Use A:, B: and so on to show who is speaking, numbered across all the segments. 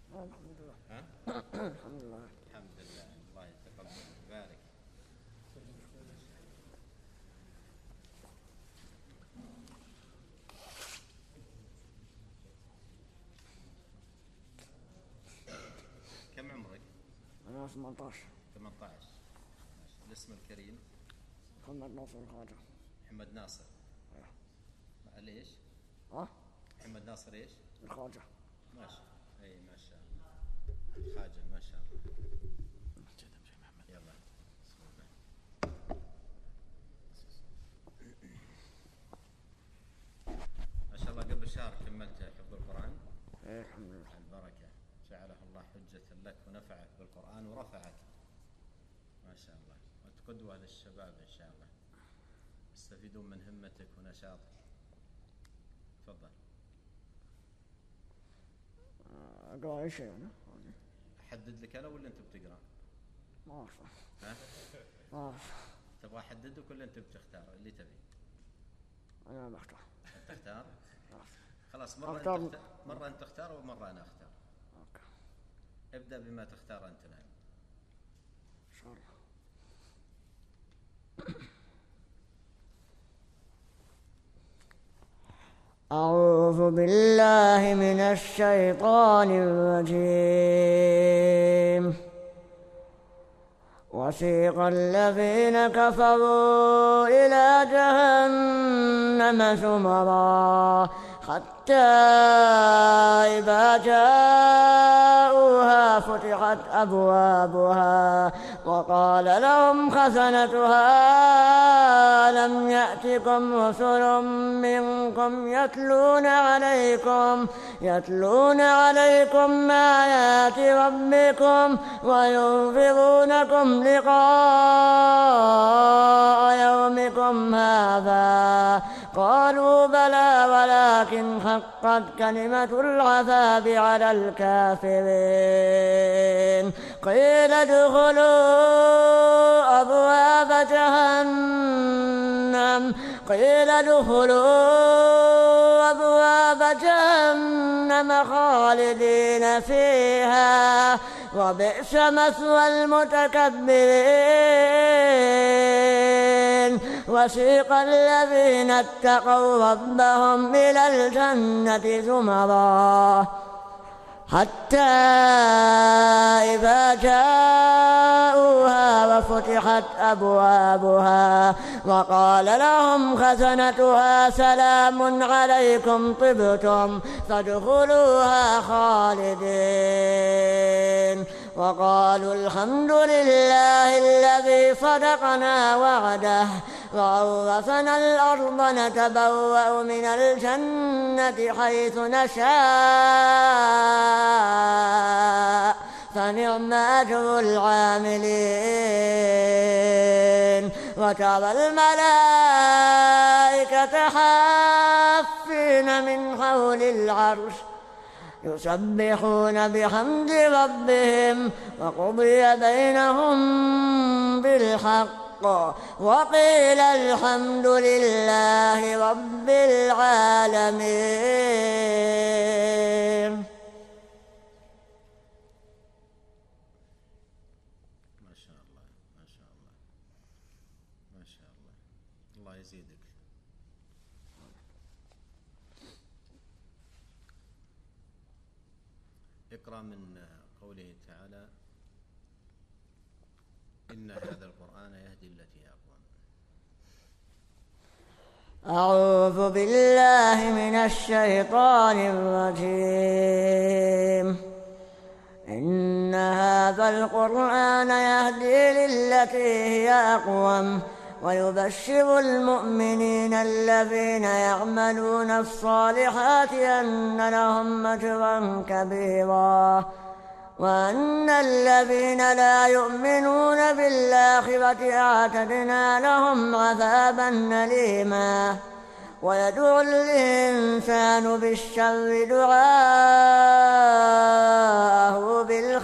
A: الحمد لله.
B: ها؟
A: الحمد لله.
B: الحمد لله. الله يتقبل ويبارك. كم عمرك؟
A: أنا 18.
B: 18. الاسم الكريم؟
A: محمد ناصر الخواجة.
B: محمد ناصر. ليش؟
A: محمد
B: ناصر ايش؟
A: الخواجة.
B: ما شاء الله. اي ما شاء الله. الخواجة ما شاء الله. يلا بسم الله. ما شاء الله قبل شهر كملت حفظ القرآن.
A: ايه الحمد لله.
B: البركة. جعله الله حجة لك ونفعك بالقرآن ورفعك. ما شاء الله. وأنت قدوة للشباب إن شاء الله. يستفيدون من همتك ونشاطك. تفضل.
A: أقرأ أي شيء أنا؟
B: أحدد لك أنا ولا أنت بتقرأ؟
A: ما أعرف.
B: ها؟
A: ما أعرف.
B: تبغى أحددك ولا أنت بتختار اللي تبي؟
A: أنا بختار.
B: أنت تختار؟ خلاص مرة أنت تختار ومرة أنا أختار.
A: أوكي.
B: ابدأ بما تختار أنت الآن.
A: إن شاء الله. أعوذ بالله من الشيطان الرجيم. وسيق الذين كفروا إلى جهنم زمرا حتى إذا جاءوها فتحت أبوابها وقال لهم خزنتها ألم يأتكم رسل منكم يتلون عليكم آيات ربكم وينذرونكم لقاء يومكم هذا قالوا بلى ولكن حقت كلمة العذاب على الكافرين قيل ادخلوا أبواب جهنم خالدين فيها وبئس مثوى المتكبرين وسيق الذين اتقوا ربهم إلى الجنة زمرا حتى إذا جاءوها وفتحت أبوابها وقال لهم خزنتها سلام عليكم طبتم فادخلوها خالدين وقالوا الحمد لله الذي صدقنا وعده وأورثنا الأرض نتبوأ من الجنة حيث نشاء فنعم أجر العاملين وترى الملائكة حافين من حول العرش يسبحون بحمد ربهم وقضي بينهم بالحق وقيل الحمد لله رب العالمين.
B: ما شاء الله ما شاء الله ما شاء الله. الله يزيدك. اقرأ من قوله تعالى إن هذا القرآن يهدي التي هي أقوم.
A: أعوذ بالله من الشيطان الرجيم. إن هذا القرآن يهدي للتي هي أقوم ويبشر المؤمنين الذين يعملون الصالحات أن لهم أجرا كبيرا وأن الذين لا يؤمنون بالآخرة أعتدنا لهم عذابا أليما. ويدعو الإنسان بالشر دعاءه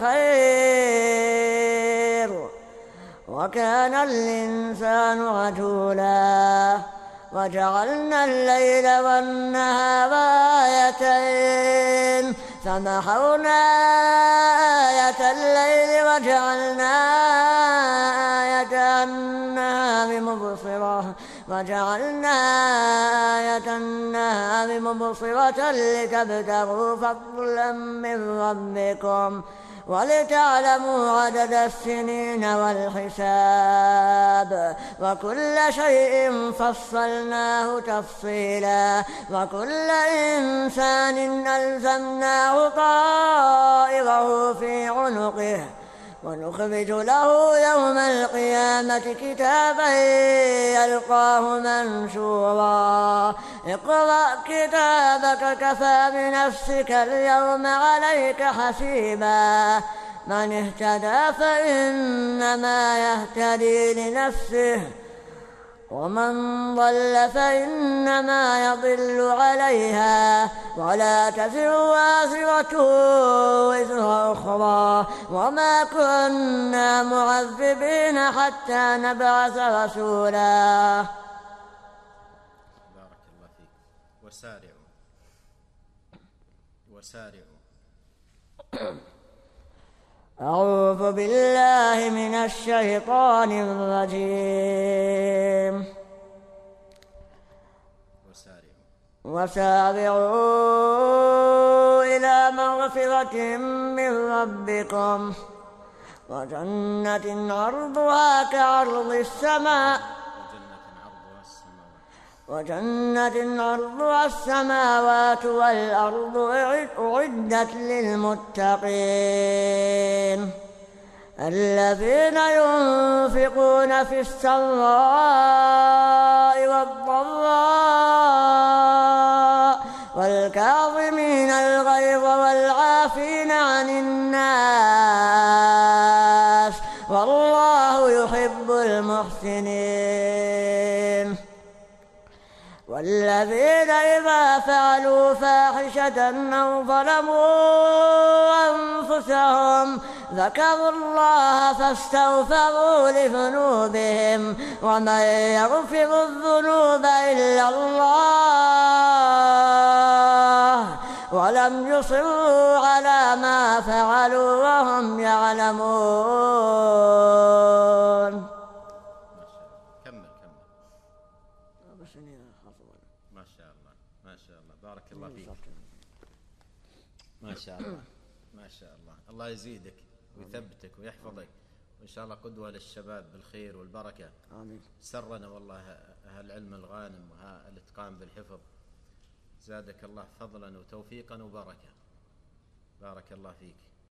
A: بالخير وكان الإنسان عجولا. وجعلنا الليل والنهار آيتين فمحونا آية الليل وجعلنا آية النهار مبصرة لتبتغوا فضلا من ربكم ولتعلموا عدد السنين والحساب وكل شيء فصلناه تفصيلا وكل إنسان ألزمناه طائره في عنقه ونخرج له يوم القيامة كتابا يلقاه منشورا اقرأ كتابك كفى بنفسك اليوم عليك حسيبا من اهتدى فإنما يهتدي لنفسه ومن ضل فإنما يضل عليها ولا تزر وازرة وزر أخرى وما كنا معذبين حتى نبعث رسولا.
B: بارك الله فيك. وسارعوا
A: أعوذ بالله من الشيطان الرجيم. وسارعوا إلى مغفرة من ربكم وجنة عرضها كعرض السماء السماوات والأرض أعدت للمتقين الذين ينفقون في السراء والضراء والكاظمين الغيظ والعافين عن الناس والله يحب المحسنين. والذين إذا فعلوا فاحشة أو ظلموا أنفسهم ذكروا الله فاستغفروا لذنوبهم ومن يغفر الذنوب إلا الله ولم يصروا على ما فعلوا وهم يعلمون.
B: ما شاء الله بارك الله فيك. ما شاء الله الله يزيدك ويثبتك ويحفظك وإن شاء الله قدوة للشباب بالخير والبركة.
A: آمين.
B: سرنا والله هالعلم الغانم وهالاتقان بالحفظ. زادك الله فضلا وتوفيقا وبركة. بارك الله فيك.